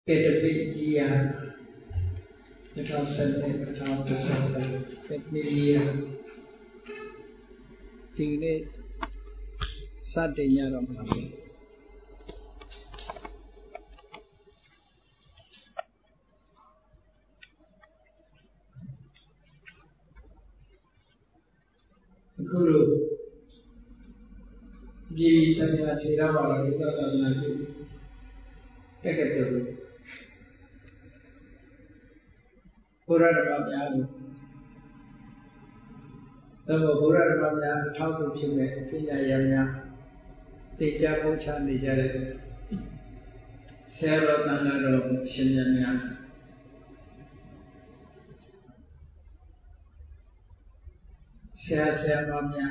Get a big year. It was something about the Sunday. Let me hear. Tinggal Saturday Ramadan. Guru, Jiwi Sanya Thirawala kita dalam lagu dekat itu. Pura dapat yang, tapi pura dapat yang tahu tu cuma punya yang tidak bukan dijaga. Seorang tanah roh senyapnya. Saya mamnya,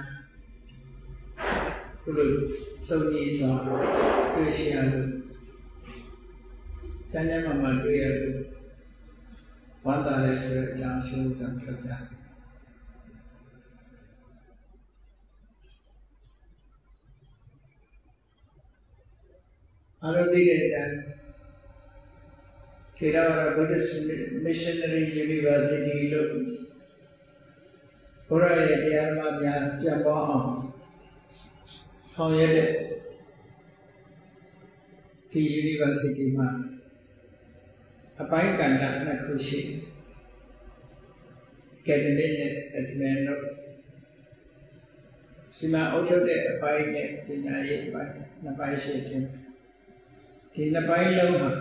kalau saudi soal Kristen, saya mama dia tu, wanita lesser jangan suruhkan kerja. Kalau dikatakan, kita orang Buddhist Missionary University itu. Orang yang dia mamnya yang bawa, soalnya di universiti mana, apa yang kanda nak khusyuk, kadernya admin, semua orang tu apa yang punya apa, apa yang di apa yang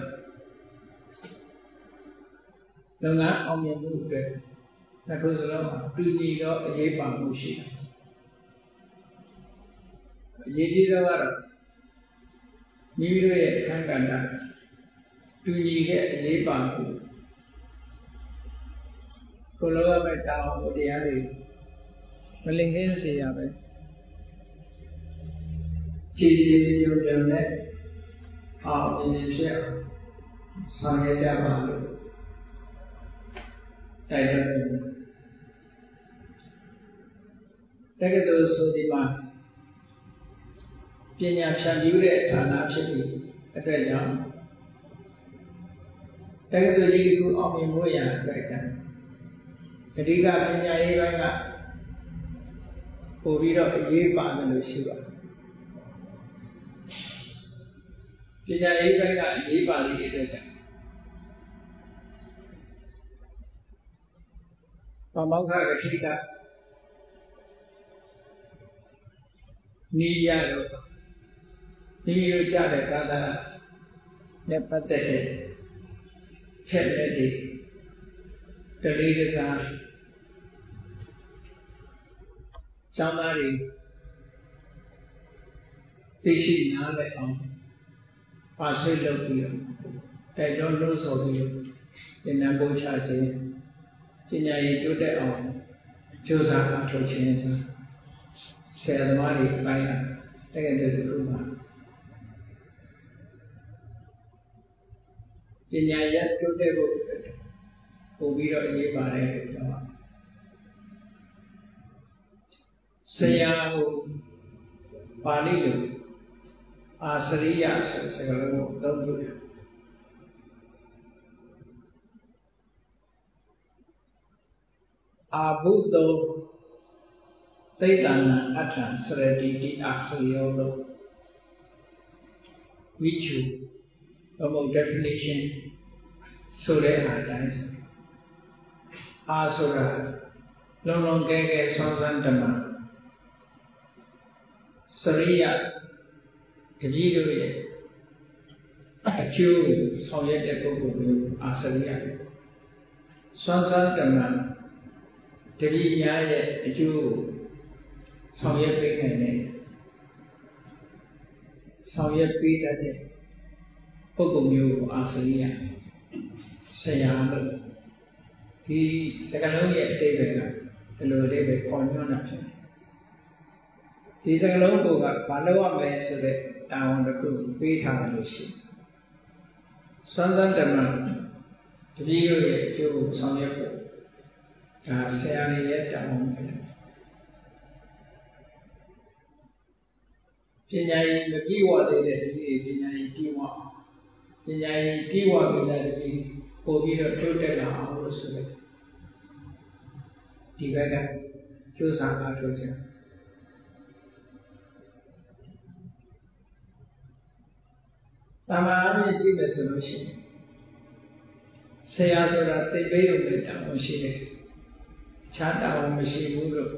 lengah om yang bukan. Nak berusaha pilih do ye pamusi. Ye dia awak, ni dia kan kanda, pilih ye pamu. Kalau apa tahu dia ni, melingkar siapa? Ciri-ciri yang ni, ini siapa? Saya jawab. Tidak. Dekat tu sodima, punya pilihan tanah sini, ada yang. Dekat tu lagi tu orang mulia dekat. Ketika punya ibu nak, kubiro ibu panggil siapa. Punya ibu nak ibu panggil dekat. Pemangsa ketika. Ni ya lo, ni lo cakap kata, dapat deh, ceklah deh, terlihat sah, camari, tisi nale am, pasal logiyo, tajam lo sogiyo, jenab bocah je, jenayah itu deh am, josa atau jenayah. Saya mari bayar dengan dari rumah. Jenyayat tu deh kubiro ye barang itu. Saya Pali tu asriya segala tahu. Abu tu Taitana Atlan Serediti Aksayolo Vichu about definition Sure Adams Asura Long Gege Sonsantama Sariyas Kajido Achu Soyet Epoku Asariya Sonsantama Tariya Achu Sau yết cái ngày này, sau yết cái đó thì, vô cùng nhiều Asariya, sẽ làm được, thì sẽ có nói vậy đây về cả, rồi đây về con nó nằm trên, thì sẽ có nói tụ gặp, và lâu về sẽ về tạo được cái vi thảo được gì, xoắn thân trầm mà, thì rồi chú sau yết cái, sẽ ăn yết trong cái Pinyai nagiwa de pinyai tiwa ညာရေးပြေဝပြီးတဲ့ဒီပို့ပြီးတော့တိုးတက်လာအောင်လို့ဆိုတယ်ဒီဘက်ကကြိုးစားအားထုတ်ကြတာမာအမြင့်ကြည့်မယ်ဆိုလို့ရှိရင်ဆရာဆိုတာသိပေးရုံနဲ့တာဝန်ရှိတယ်ခြားတာဝန်မရှိဘူးလို့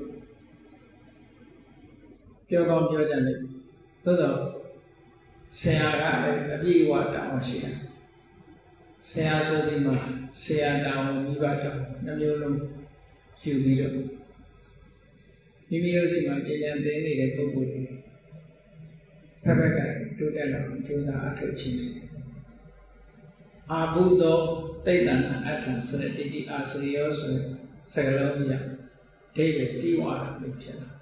ပြောကောင်းပြောကြတယ်သို့တော့ဆရာကလည်းအပြည့်အဝတာဝန်ရှိတယ်ဆရာဆိုဒီမှာဆရာတာဝန်မိဘတာဝန်နှမျိုးလုံးယူပြီးတော့မိမိတို့စီမှာပြည်ပြန်သိနေတဲ့ပုဂ္ဂိုလ်တွေဖက်ဖက်ကတိုးတက်လာအောင်ကြိုးစားအထောက်ခြင်းအာဘုသောတိတ်တန်အထံစရတိတိအာစရိယောဆိုတဲ့စကားလုံးကြီးအဓိပ္ပာယ်ပြီးသွားတာလို့ဖြစ်လာ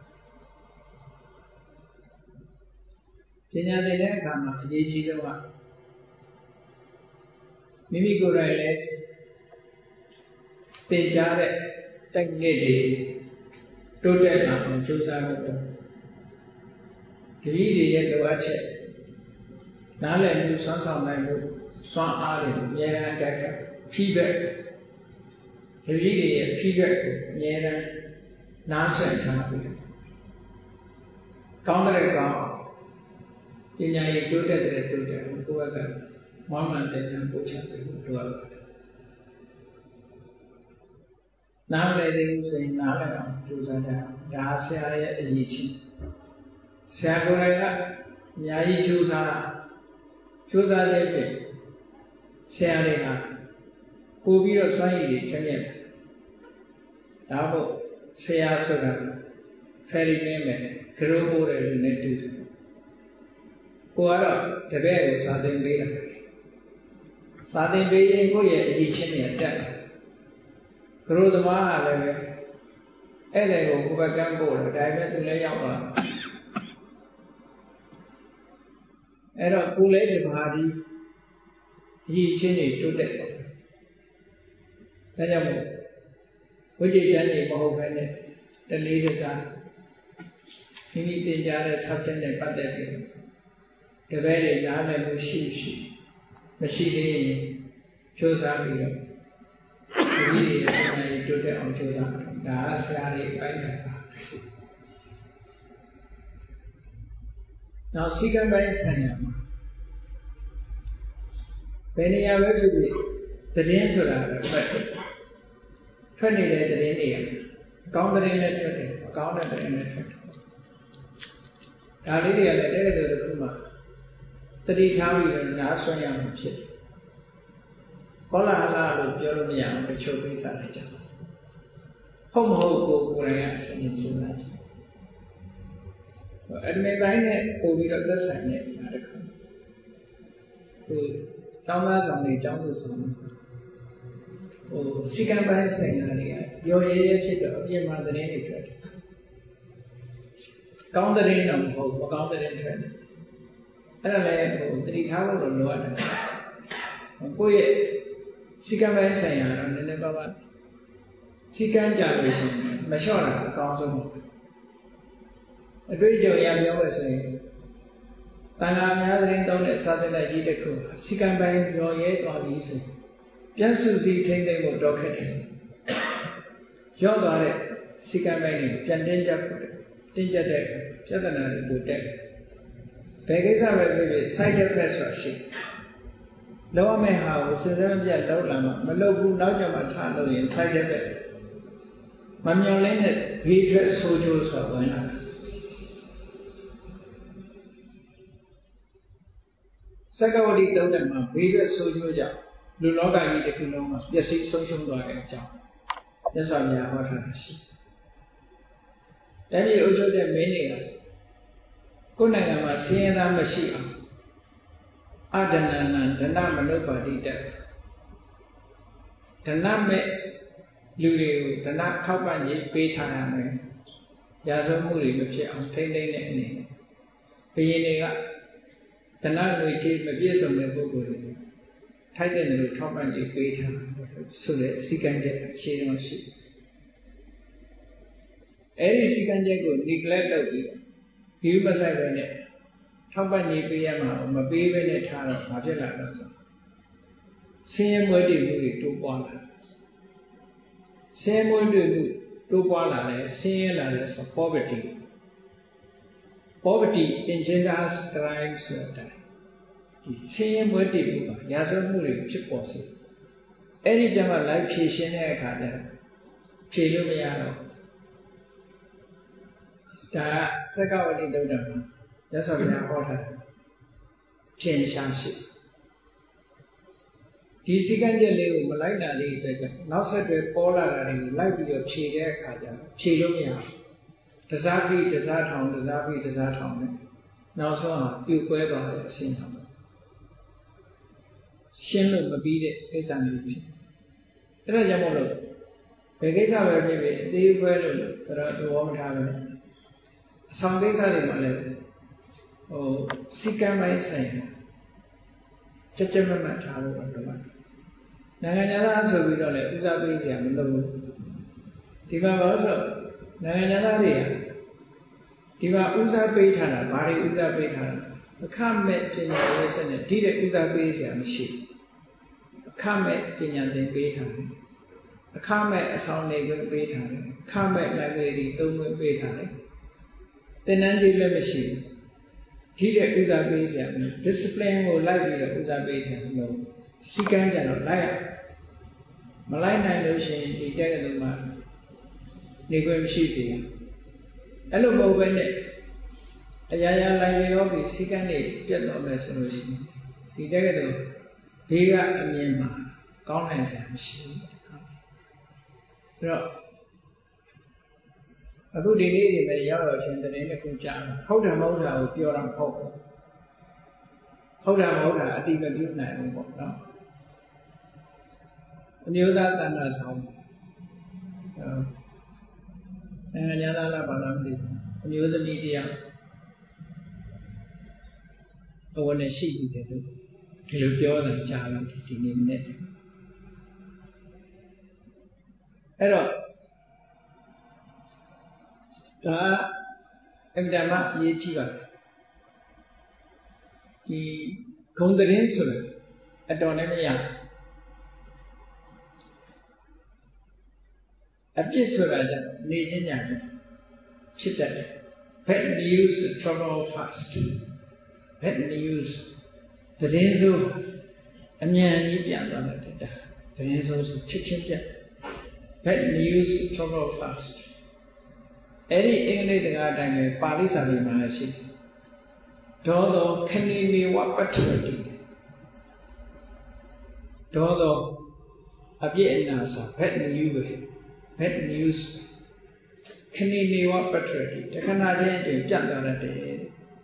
ပညာသင်တဲ့အခါမှာအရေးကြီးဆုံးကမိမိကိုယ်တိုင်လည်းသင်ကြားတဲ့ technique တွေတိုးတက်လာအောင်ကြိုးစားဖို့တတိတွေရဲ့လိုအပ်ချက်နားလည်မှုစွမ်းဆောင်နိုင်မှုစွမ်းအားတွေအများအားတက်ခဲ့ feedback တတိတွေရဲ့ feedback ကိုအများအားနားဆွင့်ထားပြီးကောင်းတဲ့ကောင်းပညာရေးတိုးတက်တဲ့တိုးတက်ကိုယ့်ဘက်ကမောင်းမှန်တဲ့ပို့ချပေးဖို့လိုအပ်ပါတယ်နားလည်တဲ့ဥစ္စာနားလည်အောင်ကြိုးစားကြအောင်ဒါဆရာရဲ့အရေးကြီးဆရာကိုယ်တိုင်ကအများကြီးကြိုးစားတဲ့ဖြင့်ဆရာတွေကပို့ပြီးတော့စွမ်းရည်တွေထက်မြက်ဒါမို့ဆရာဆိုတာဖယ်ရီမင်းမယ်ခရိုးပိုးတယ်လို့နဲ့တူတယ်ကိုကတော့တပည့်ကိုစာသင်ပေးတာစာသင်ပေးရင်ကိုယ့်ရဲ့အရေးချင်းတွေတက်တယ်ခရိုးသမားကလည်းပဲအဲ့ဒါကိုဘုရားကမ်းပို့တယ်ဒါပေမဲ့သူလည်းရောက်သွားအဲ့တော့ကိုယ်လည်းဒီပါဒီအရေးချင်းတွေတိုးတက်တယ်ဒါကြောင့်မို့ဝိจิตဉာဏ်တွေမဟုတ်ဘဲနဲ့တလေးတစားမိမိသင်ကြားတဲ့ subject နဲ့ပတ်သက်ပြီးတပည့်တွေနားလည်မှုရှိမရှိသေးရင်ကြိုးစားပြီးတော့ဒီလိုရဲ့ဉာဏ်တိုးတက်အောင်ကြိုးစားတယ်ဒါဆရာတွေအပိုင်းတာနောက်စိကံပိုင်းဆိုင်ရာမှာဘယ်နေရာပဲဖြစ်ဖြစ်သတင်းဆိုတာထွက်နေတဲ့သတင်းတွေအကောင်းသတင်းနဲ့ထွက်တယ်အကောင်းတဲ့သတင်းနဲ့ထွက်တယ်ဒါလေးတွေကလည်းတဲ့တဲ့တစ်ခုမှတတိထားပြီးတော့နားဆွရမှာဖြစ်တယ်ကောလာဟလလို့ပြောလို့မရအောင်တချို့ကိစ္စတွေကြောင့်ဟုတ်မဟုတ်ကိုယ်တိုင်ကအစဉ်စဉ်းစားကြည့်အတမေပိုင်းနဲ့ပို့ပြီးတော့သက်ဆိုင်တဲ့နေရာတစ်ခုကျောင်းသားဆောင်တွေကျောင်းသူဆောင်စီကံပိုင်းဆိုင်ရာတွေကရောရဲရဲဖြစ်တော့အပြင်မှာသတင်းတွေထွက်တယ်ကောင်းသတင်းတော့မဟုတ်မကောင်းသတင်းထွက်တယ်အဲ့ဒါလည်းတတိထားဖို့လိုအပ်တယ်ကိုယ့်ရဲ့စီကံပိုင်းဆိုင်ရာတော့နည်းနည်းပါးပါးစီကံကြလို့ရှိရင်မလျှော့တာအကောင်းဆုံးအတွေ့အကြုံရပြောမယ်ဆိုရင်တဏှာများသတင်းတောင်းတဲ့စာသင်တိုက်ကြီးတစ်ခုစီကံပိုင်းရောရဲသွားပြီဆိုပြန်စုစည်းထိမ့်သိမ့်ဖို့တော့ခက်တယ်ရော့သွားတဲ့စီကံပိုင်းတွေပြန်တင်းကြပ်ဖို့တင်းကြပ်တဲ့ပြဿနာတွေပိုတက်ဘယ်ကိစ္စပဲဖြစ်ဖြစ် side effect ဆိုတာရှိလောက်ရမယ့်ဟာကိုစဉ်းစားမပြတ်လောက်လာမှမလုပ်ဘူးနောက်ကျမှထားလို့ရင် side effect မမျော်လင့်တဲ့ဘေးထွက်ဆိုးကျိုးဆိုတာဝင်လာစက္ကဝတိသုံးတဲ့မှာဘေးထွက်ဆိုးကျိုးကြောင့်လူလောကကြီးတစ်ခုလုံးမှာပျက်စီးဆုံးရှုံးသွားတဲ့အကြောင်းမြတ်စွာဘုရားဟောထားတာရှိတယ်။တတိယဥချုပ်တဲ့မင်းတွေကကိုယ်နိုင်ငံမှာဆင်းရဲသားမရှိအောင်အဒနနံဒနမနုပါတိတဒနမဲ့လူတွေကိုဒနထောက်ပံ့ရေးပေးထားရမယ်။ရာဇဝမှုတွေမဖြစ်အောင်ထိမ့်သိမ့်တဲ့အနေနဲ့ဘုရင်တွေကဒနငွေကြေးမပြည့်စုံတဲ့ပုဂ္ဂိုလ်တွေထိုက်တဲ့လူထောက်ပံ့ရေးပေးထားဆိုတဲ့စီကံချက်ရှင်းအောင်ရှိအဲဒီစီကံချက်ကို neglect လုပ်ပြီးဒီဥပဆိုင်ပဲနဲ့ထောက်ပံ့ရေးပေးရမှာမပေးဘဲနဲ့ထားတော့မဖြစ်လာတော့ဆိုဆင်းရဲမွဲတေမှုတွေတိုးပွားလာဆင်းရဲမွဲတေမှုတိုးပွားလာတယ်ဆင်းရဲလာတယ်ဆို poverty engenders crime ဆိုတာဒီဆင်းရဲမွဲတေမှုပါရာဇဝတ်မှုတွေဖြစ်ပေါ်စေအဲ့ဒီကျမှလိုက်ဖြည့်ရှင်းတဲ့အခါကျတော့ဖြည့်လို့မရတော့ဒါစက္ကဝတိသုတ်တံမှာရသော်ဘုရားဟောထားတယ်ထင်ရှားရှိဒီစည်းကမ်းချက်လေးကိုမလိုက်နိုင်တဲ့အတွက်ကြောင့်နောက်ဆက်တွဲပေါ်လာတာတွေကိုလိုက်ပြီးတော့ဖြည့်တဲ့အခါကျတော့ဖြည့်လို့မရဘူးတစားပြီးတစားထောင်တစားပြီးတစားထောင်နဲ့နောက်ဆုံးဟာပြိုကွဲသွားတဲ့အဆင့်ပါရှင်းလို့မပြီးတဲ့ကိစ္စမျိုးဖြစ်အဲ့ဒါကြောင့်မို့လို့ဘယ်ကိစ္စပဲဖြစ်ဖြစ်အသေးခွဲလို့တော်သဘောမထားဘူးအဆောင်ကိစ္စတွေမှာလည်းစီကံပိုင်းဆိုင်ရာကြမတ်ထားလို့တော့နိုင်ငံသားဆိုပြီးတော့လည်းဥစားပေးစရာမလိုဘူးဒီမှာဘာလို့ဆိုနိုင်ငံသားတွေကဒီမှာဥစားပေးထားတာဘာတွေဥစားပေးထားတာအခမဲ့ပညာရေးစနစ်ဒီတဲ့ဥစားပေးစရာမရှိအခမဲ့ပညာသင်ပေးထားတယ်အခမဲ့အဆောင်နေခွင့်ပေးထားတယ်အခမဲ့ library သုံးခွင့်ပေးထားတယ်သင်တန်းကြီးလည်းမရှိဘူးဒီတဲ့ဥစားပေးစရာမရှိ discipline ကိုလိုက်ပြီးတော့ဥစားပေးစရာမလိုစီကံကြတော့လိုက်ရမလိုက်နိုင်လို့ရှိရင်ဒီတဲ့ကလေးမှာနေခွင့်မရှိသေးဘူးအဲ့လိုမဟုတ်ဘဲနဲ့အရာရာလိုက်ရောပြီးစီကံတွေပြတ်တော့မယ်ဆိုလို့ရှိရင်ဒီတဲ့ကလေးဘေးကအမြင်မှာကောင်းနိုင်စရာမရှိဘူးအဲ့တော့အခုဒီနေ့တွေပဲရောက်ရောက်ချင်းတရင်တစ်ခုကြားဟုတ်တယ်မဟုတ်တာကိုပြောတာမဟုတ်ဘူးဟုတ်တာမဟုတ်တာအတိမပြုနိုင်ဘူးပေါ့နော်အမျိုးသားတဏ္ဍာဆောင်နိုင်ငံသားလားဘာလားမသိဘူးအမျိုးသမီးတရားဘဝနဲ့ရှိနေတယ်လို့ဒီလိုပြောတာကြားလာဒီနေ့နဲ့အဲ့တော့ဒါအမြဲတမ်းအရေးကြီးပါတယ်ဒီဂုံသတင်းဆိုရယ်အတော်နဲ့မရအပြစ်ဆိုတာကြနေချင်းညာချင်းဖြစ်တတ်တယ် bad news travel fast bad news သတင်းဆိုအမြန်ကြီးပြန်သွားတတ်တယ်သတင်းဆိုချက်ချင်းပြတ် bad news travel fast အဲ့ဒီအင်္ဂလိပ်စကားအတိုင်းပဲပါဠိစာပေမှာလည်းရှိတယ်ဒေါသောခဏိနေဝပတ္ထတိဒေါသောအပြည့်အနာစာ bad news ပဲ bad news ခဏိနေဝပတ္ထတိတခဏချင်းအတွင်းပြတ်သွားတတ်တယ်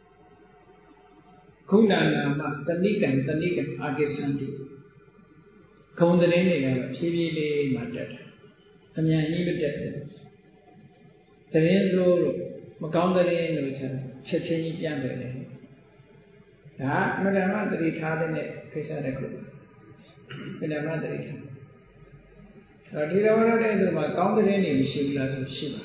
ခုဏနာမတဏိကံအာကိသန္တိခုံသတင်းတွေကတော့ဖြည်းဖြည်းလေးမှတက်တယ်အမြန်ကြီးမတက်ဘူးသတင်းဆိုလို့မကောင်းသတင်းလို့ချက်ချင်းကြီးပြန်တယ်လေဒါအမှန်တမ်းသတိထားတဲ့ကိစ္စတစ်ခုအမှန်တမ်းသတိထားဒီလိုရတဲ့သူမှာကောင်းသတင်းတွေမရှိဘူးလားဆိုရှိ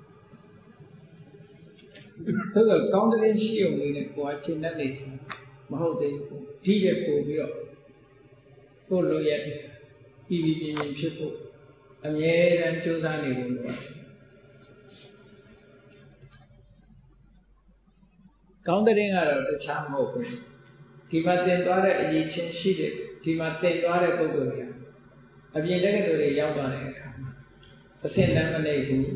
ပါတယ်သို့သောကောင်းသတင်းရှိုံလေးနဲ့ကိုယ်ကရှင်းတတ်နေစီမဟုတ်သေးဘူးဒီတဲ့ပို့ပြီးတော့ကိုယ်လိုရပြီးပြင်းဖြစ်ဖို့အမြဲတမ်းကြိုးစားနေဖို့လိုပါတယ်ကောင်းတဲ့ရင်ကတော့တခြားမဟုတ်ဘူးဒီမှာတင်သွားတဲ့အရေးချင်းရှိတဲ့ဒီမှာတင်သွားတဲ့ပုဂ္ဂိုလ်တွေအပြင်တက္ကသိုလ်တွေရောက်သွားတဲ့အခါမှာအဆင့်တန်းမနေဘူး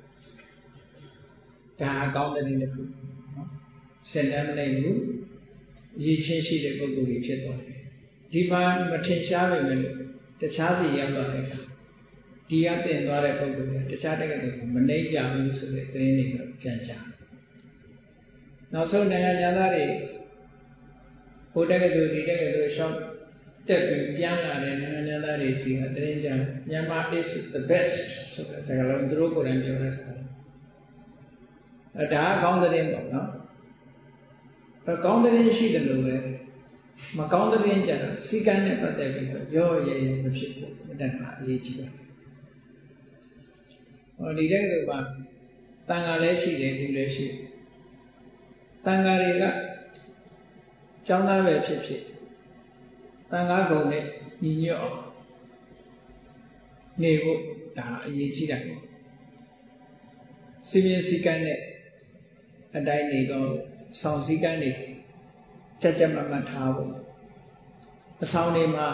ဒါကောင်းတဲ့ရင်တစ်ခုနော်အဆင့်တန်းမနေဘူးအရေးချင်းရှိတဲ့ပုဂ္ဂိုလ်တွေဖြစ်သွားတယ်ဒီမှာမထင်ရှားနိုင်လို့တခြားစီရောက်သွားတဲ့အခါဒီကတင်သွားတဲ့ပုဂ္ဂိုလ်တွေတခြားတက္ကသိုလ်ကမနှိမ့်ကြဘူးဆိုတဲ့သတင်းတွေကပြန်ကြနောက်ဆုံးနိုင်ငံသားတွေဟိုတက်ကတူဒီတက်ကတူရှောင်းတက်ပြီးပြန်လာတဲ့နိုင်ငံသားတွေစီကသတင်းကြမြန်မာ is the best ဆိုတဲ့စကားလုံးသူတို့ကိုယ်တိုင်ပြောတဲ့စကားဒါကကောင်းတဲ့ပေါ့နော်ကောင်းတဲ့ရှိတယ်လို့ပဲမကောင်းတဲ့ကြတော့စီကံနဲ့ပတ်သက်ပြီးတော့ရောရဲရဲမဖြစ်ဘူးအတတ်ကအရေးကြီးတယ်ဟောဒီတက်ကတူကတန်ခါလည်းရှိတယ်ဒီလည်းရှိတယ်တန်ဃာတွေကကျောင်းသားပဲဖြစ်ဖြစ်တန်ဃာကုံနဲ့ညီညွတ်အောင်နေဖို့ဒါအရေးကြီးတယ်စီမင်းစည်းကမ်းနဲ့အတိုင်းနေတော့ဆောင်စည်းကမ်းတွေကြက်ကြက်မတ်ထားဖို့အဆောင်တွေမှာ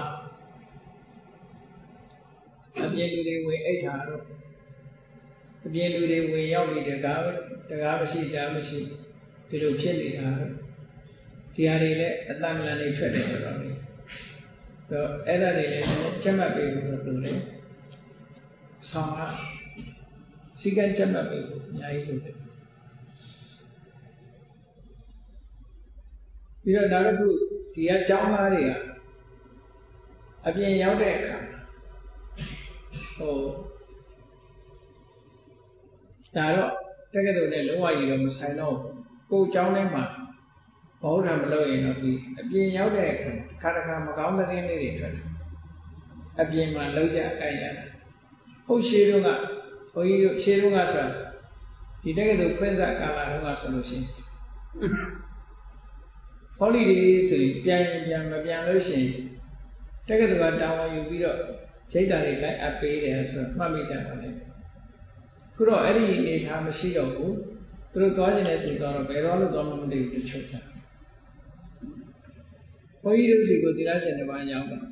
အပြင်လူတွေဝင်အိတ်ထားတော့အပြင်လူတွေဝင်ရောက်ပြီးတကားမရှိတားမရှိဒီလိုဖြစ်နေတာတော့ဒီဟာတွေလည်းအတ္တမလန်တွေထွက်တယ်ဆိုတော့လေတော့အဲ့ဒါတွေလည်းကြက်မှတ်ပေးဖို့လို့လေဆောင်ကစီကံကြက်မှတ်ပေးဖို့အများကြီးလုပ်တယ်ပြီးတော့နောက်တစ်ခုဒီကကျောင်းသားတွေကအပြင်ရောက်တဲ့အခါဒါတော့တက္ကသိုလ်နဲ့လုံးဝကြီးတော့မဆိုင်တော့ကိုယ်ကျောင်းထဲမှာဘောဓံမလုပ်ရင်တော့ဒီအပြင်ရောက်တဲ့အခါတစ်ခါမကောင်းတဲ့သတင်းလေးတွေထွက်တယ်အပြင်မှာလောက်ကြအကြိုက်ရတယ်ဟုတ်ရှေးတုန်းကဘုန်းကြီးတို့ရှေးတုန်းကဆိုဒီတက္ကသိုလ်ဖွင့်စကာလတုန်းကဆိုလို့ရှိရင်ဟောလီဒေးဆိုရင်မပြန်လို့ရှိရင်တက္ကသိုလ်ကတာဝန်ယူပြီးတော့ရိတ်တာတွေလိုက်အပ်ပေးတယ်ဆိုတော့မှတ်မိကြပါလေခုတော့အဲ့ဒီအနေထားမရှိတော့ဘူးသူတို့သွားခြင်းနဲ့စီသွားတော့ဘယ်တော့လို့သွားမှမသိဘူးတချို့ကြဘုန်းကြီးတို့စီကိုသီလရှင်တစ်ပါးရောက်လာ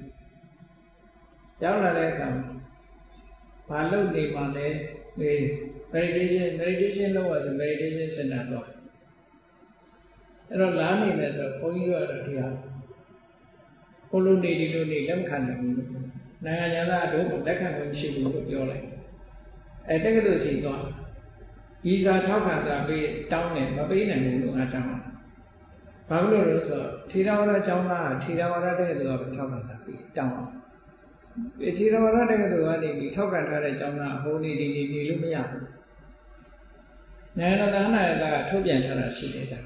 တဲ့အခါဘာလုပ်နေမှလဲmeditation လုပ်ရဆို meditation center တော့အဲ့တော့လာနေမယ်ဆိုတော့ဘုန်းကြီးတို့ကတော့ဒီဟာဘုလိုနေဒီလိုနေလက်မခံနိုင်ဘူးနိုင်ငံသားတို့လက်ခံလို့ရှိဘူးလို့ပြောလိုက်အဲတက္ကသိုလ်စီသွားဗီဇာထောက်ခံစာပေးတောင်းတယ်မပေးနိုင်ဘူးလို့အားကြောင်းဘာလို့လဲဆိုတော့ထေရဝါဒကျောင်းသားထေရဝါဒတက္ကသိုလ်ကထောက်ခံစာပေးတောင်းအောင်ထေရဝါဒတက္ကသိုလ်ကနေပြီးထောက်ခံထားတဲ့ကျောင်းသားဟိုနေဒီနေနေလို့မရဘူးနိုင်ငံသားကထုတ်ပြန်ထားတာရှိတယ်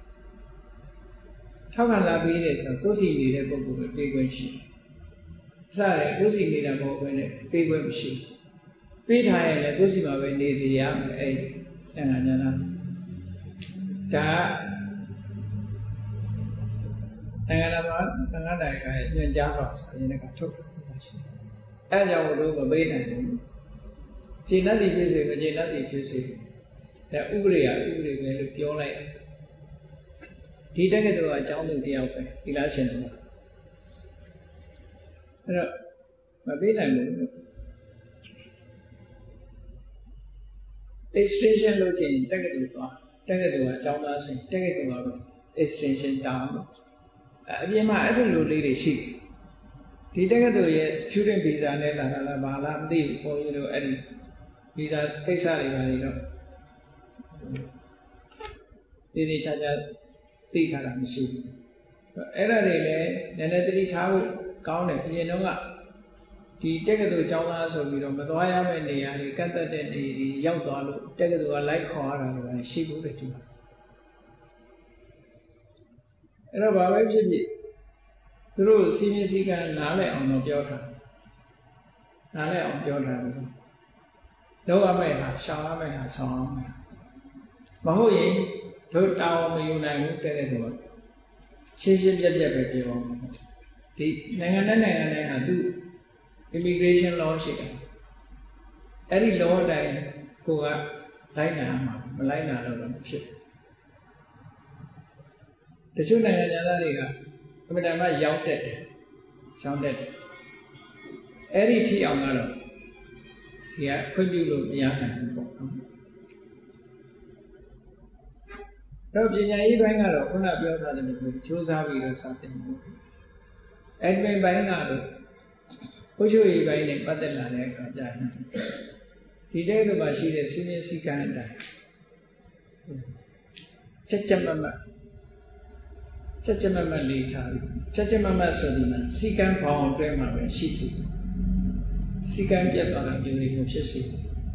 ထောက်ခံစာပေးတယ်ဆိုတော့ကိုယ်စီနေတဲ့ပုဂ္ဂိုလ်ကိုပေးခွင့်ရှိစတယ်ကိုယ်စီနေတာမဟုတ်ဘဲနဲ့ပေးခွင့်မရှိပေးထားရင်လည်းကိုယ်စီမှာပဲနေစီရမယ်အဲ့နိုင်ငံညာသားဒါနိုင်ငံတော်မှာသံဃာတိုင်ကညွှန်ကြားပါဆိုရင်လည်းထုတ်တာရှိတယ်အဲ့ကြောင့်တို့မပေးနိုင်ဘူးခြေနှက်တွေဖြစ်စေမခြေနှက်တွေဖြစ်စေဒါဥပဒေပဲလို့ပြောလိုက်ဒီတက္ကသိုလ်ကအကြောင်းသူတယောက်ပဲသီလရှင်တွေအဲ့တော့မပေးနိုင်ဘူး extension လုပ်ချင်တက္ကသိုလ်သွားတက္ကသိုလ်ကအကြောင်းသားဆိုရင်တက္ကသိုလ်က extension တောင်းအပြင်မှာအဲ့လိုလေးတွေရှိဒီတက္ကသိုလ်ရဲ့ student visa နဲ့လာတာဘာလားမသိဘူးဘုန်းကြီးတို့အဲ့ဒီ visa ကိစ္စတွေပါနေတော့ဒီခြားခြားသိထားတာမရှိဘူးအဲ့ဒါတွေလည်းနည်းနည်းသတိထားဖို့ကောင်းတယ်အရင်တော့ကဒီတက္ကသိုလ်ကျောင်းသားဆိုပြီးတော့မသွားရမယ့်နေရာတွေကန့်သက်တဲ့နေတွေရောက်သွားလို့တက္ကသိုလ်ကလိုက်ခေါ်ရတာလည်းရှိဘူးလေဒီမှာအဲ့တော့ဘာပဲဖြစ်ဖြစ်သူတို့စီမင်းစည်းကမ်းနားလည်အောင်တော့ပြောထားတယ်လောက်ရမယ့်ဟာရှောင်ရမယ့်ဟာဆောင်ရမယ်မဟုတ်ရင်တို့တောင်းမယူနိုင်ဘူးတဲ့ဆိုတော့ရှင်းပြပြပဲပြောအောင်ဒီနိုင်ငံတိုင်းဟာသူ immigration law ရှိတယ်အဲ့ဒီ law အတိုင်းကိုကလိုက်နာမှာမလိုက်နာတော့မဖြစ်တချို့နိုင်ငံသားတွေကအမှန်တမ်းရောက်တက်တယ်အဲ့ဒီထိအောင်ကတော့ဒီကခွင့်ပြုလို့မရနိုင်ဘူးပေါ့တော့ပညာရေးပိုင်းကတော့ခုနပြောထားတဲ့လိုစ조사ပြီးတော့စတင်မှု admin ပိုင်းကတော့ဘုရားရေးပိုင်းနဲ့ပတ်သက်လာတဲ့အခါကျရင်ဒီတဲ့ကမှာရှိတဲ့စီမင်းစည်းကမ်းအတိုင်းချက်မမလေးထားပြီးချက်မမဆိုဒီမှာစည်းကမ်းပေါင်းအတွဲမှာပဲရှိတယ်စည်းကမ်းပြတ်သွားတာမျိုးတွေဖြစ်စေ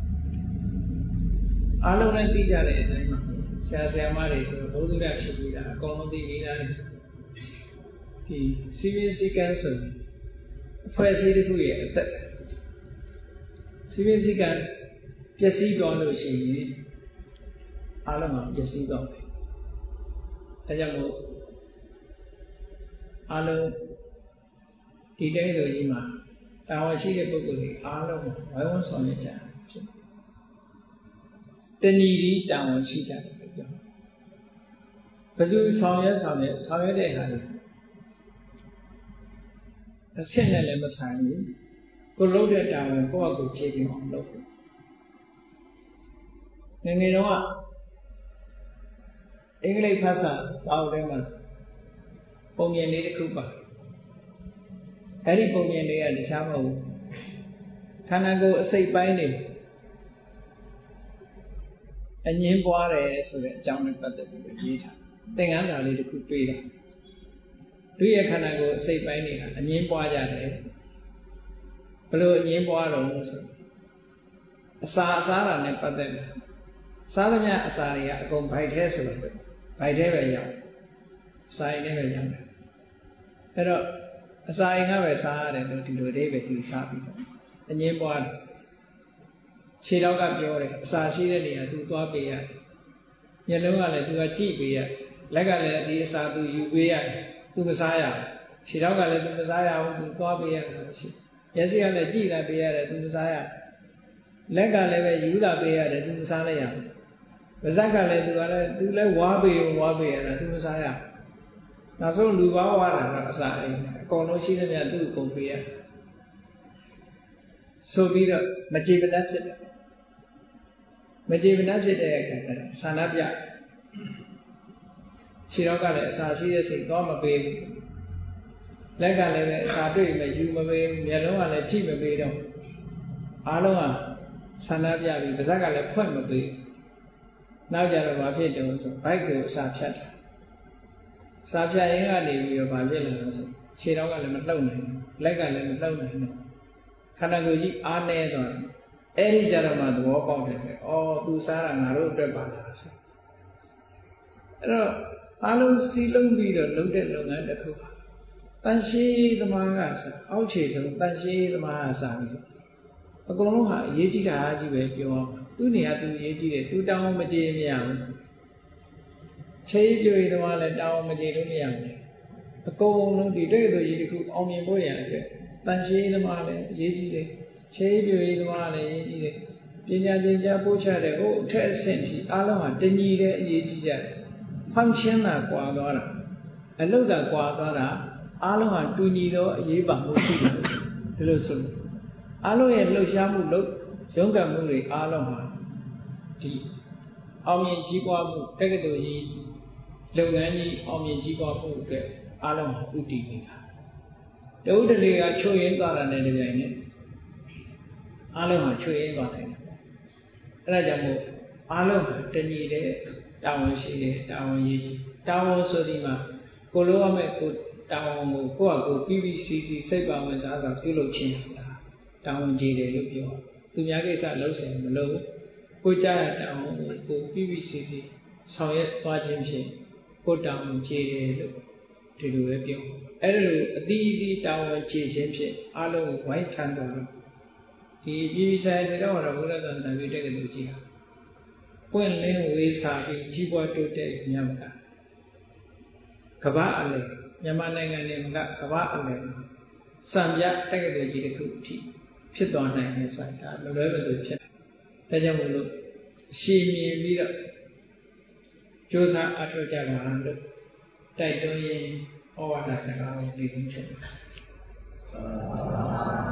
အားလုံးလည်းသိကြတဲ့အတိုင်းမှာဆရာမတွေဆိုဘုသူရရှိပြီးတာအကုန်လုံးသိနေတာလေဒီစီမင်းစည်းကမ်းဆိုအဖွဲ့အစည်းတစ်ခုရဲ့အသက်စီမင်းစည်းကမ်းပျက်စီးသွားလို့ရှိရင်အားလုံးကပျက်စီးသွားတယ်ဒါကြောင့်မို့အားလုံးဒီတဲ့ဆိုကြီးမှာတာဝန်ရှိတဲ့ပုဂ္ဂိုလ်တွေအားလုံးဝိုင်းဝန်းဆောင်ရွက်ကြဖြစ်တဏှီဒီတာဝန်ရှိကြတယ်ပြောဘယ်သူဆောင်ရွက်တဲ့ဟာတွေအဆင့်နဲ့လည်းမဆိုင်ဘူးကိုလုပ်တဲ့တာဝန်ကိုယ့်အကူဖြည့်ပြီးအောင်လုပ်ငယ်ငယ်တော့အင်္ဂလိပ်ဘာသာစာအုပ်ထဲမှာပုံမြင်လေးတစ်ခုပါအဲ့ဒီပုံမြင်လေးကတခြားမဟုတ်ဘူးခန္ဓာကိုယ်အစိတ်ပိုင်းတွေအငင်းပွားတယ်ဆိုတဲ့အကြောင်းနဲ့ပတ်သက်ပြီးရေးထားသင်္ကန်းစာလေးတစ်ခုတွေ့တာတို့ရဲ့ခန္ဓာကိုယ်အစိတ်ပိုင်းတွေကအငင်းပွားကြတယ်ဘလို့အငင်းပွားတော့ဆိုအစာတာနဲ့ပတ်သက်တယ်စားသမျှအစာတွေကအကုန်ဗိုက်ထဲဆိုတော့ဗိုက်ထဲပဲရောက်စာရင်နဲ့ပဲရောက်တယ်အဲ့တော့အစာရင်ကပဲစားရတယ်လို့ဒီလိုလေးပဲယူဆပြီးတော့အငင်းပွားတယ်ခြေတော့ကပြောတယ်အစာရှိတဲ့နေရာသူသွားပေးရတယ်မျက်လုံးကလည်းသူကကြည့်ပေးရလက်ကလည်းဒီအစာသူယူပေးရတယ်သူမစားရဘူးခြေတော့ကလည်းသူမစားရဘူးသူသွားပေးရတယ်ရှိမျက်စိကလည်းကြည့်လာပေးရတယ်သူမစားရလက်ကလည်းပဲယူလာပေးရတယ်သူမစားလိုက်ရဘူးပါးစပ်ကလည်းသူလည်းဝါပေးရတာသူမစားရနောက်ဆုံးလူပါဝါတာတော့အစာအိမ်အကုန်လုံးရှိတဲ့ညသူ့ကိုပေးရဆိုပြီးတော့မကြေပနတ်ဖြစ်တယ်မကြေပနတ်ဖြစ်တဲ့အခါကျတော့ဆန္ဒပြခြေတော့ကလည်းအစာရှိတဲ့စိတ်တော့မပေးဘူးလက်ကလည်းပဲအစာတွေ့မှယူမပေးဘူးမျက်လုံးကလည်းကြည့်မပေးတော့အားလုံးကဆန္ဒပြပြီးပါးစပ်ကလည်းဖွင့်မပေးနောက်ကြတော့ဘာဖြစ်တုံးဆိုဘိုက်ကိုအစာဖြတ်တယ်စာဖြတ်ရင်းကနေပြီးတော့ဘာဖြစ်လဲဆိုခြေတော့ကလည်းမလှုပ်နိုင်ဘူးလက်ကလည်းမလှုပ်နိုင်ဘူးခန္ဓာကိုယ်ကြီးအားနေသွားတယ်အဲ့ဒီကြတော့မှသဘောပေါက်တယ်ပဲဩသူစားတာငါတို့အတွက်ပါလားဆိုအဲ့တော့အားလုံးစီလုံးပြီးတော့လုပ်တဲ့လုပ်ငန်းတစ်ခုပါတန်ရှင်းသမားကစားအောက်ခြေဆုံးတန်ရှင်းသမားကစားပြီးအကုန်လုံးဟာအရေးကြီးတာအကြီးပဲပြောအောင်သူ့နေရာသူအရေးကြီးတယ်သူတောင်းမကြေမရဘူးချေးကြွေတော့လည်းတောင်းမကြေလို့မရဘူးအကုန်လုံးဒီတဲ့သူကြီးတခုအောင်မြင်ဖို့ရတဲ့တန်ရှင်းသမားလည်းအရေးကြီးတယ်ချေးကြွေသမားလည်းအရေးကြီးတယ်ပညာသင်ကြားပို့ချတဲ့ဟိုအထက်အဆင့်ထိအားလုံးဟာတညီတဲ့အရေးကြီးကြတယ် function တာကွာသွားတာအလုပ်တာကွာသွားတာအားလုံးဟာတူညီတော့အရေးပါမှုရှိတယ်ဒီလိုဆိုအားလုံးရဲ့လှုပ်ရှားမှုရုန်းကန်မှုတွေအားလုံးဟာဒီအောင်မြင်ကြီးပွားမှုတက္ကသိုလ်ကြီးလုပ်ငန်းကြီးအောင်မြင်ကြီးပွားမှုအတွက်အားလုံးဟာဥတည်နေတာတဝုတ္တလေကချွတ်ရင်းသွားတာနဲ့တပြိုင်နက်အားလုံးဟာချွတ်ရင်းသွားတယ်အဲ့ဒါကြောင့်မို့အားလုံးဟာတညီတဲ့တာဝန်ရှိတယ်တာဝန်ရေးကြီးတာဝန်ဆိုဒီမှာကိုလိုရမယ့်ကိုတာဝန်ကိုကိုယ့်အကိုပြီးပြီးစီစီစိတ်ပါဝင်စားစွာပြုလုပ်ခြင်းတာဝန်ကြီးတယ်လို့ပြောသူများကိစ္စလုပ်စင်မလုပ်ကိုကြားရတာဝန်ကိုပြီးပြီးစီစီဆောင်ရွက်သွားခြင်းဖြင့်ကိုတာဝန်ကြီးတယ်လို့ဒီလိုပဲပြောအဲ့ဒါလိုအတိအသီးတာဝန်ကြီးခြင်းဖြင့်အားလုံးကိုဝိုင်းထမ်းသွားတော့ဒီပြည်ပြည်ဆိုင်ရာတော်ဘုရားသာသနာ့တက္ကသိုလ်ကြီးဟာပွင့်လင်းဝေးစာပြီးကြီးပွားတိုးတက်ညံ့တာကမ္ဘာအလယ်မြန်မာနိုင်ငံနဲ့ကကမ္ဘာအလယ်စံပြတက္ကသိုလ်ကြီးတစ်ခုအထိဖြစ်သွားနိုင်တယ်ဆိုတာလွယ်လွယ်ပဲလို့ဖြစ်တယ်ဒါကြောင့်မို့လို့ရှည်မြင်ပြီးတော့ကြိုးစားအထောက်ကြပါလို့တိုက်တွန်းရင်ဩဝါဒစကားကိုဒီလိုဖြစ်တယ်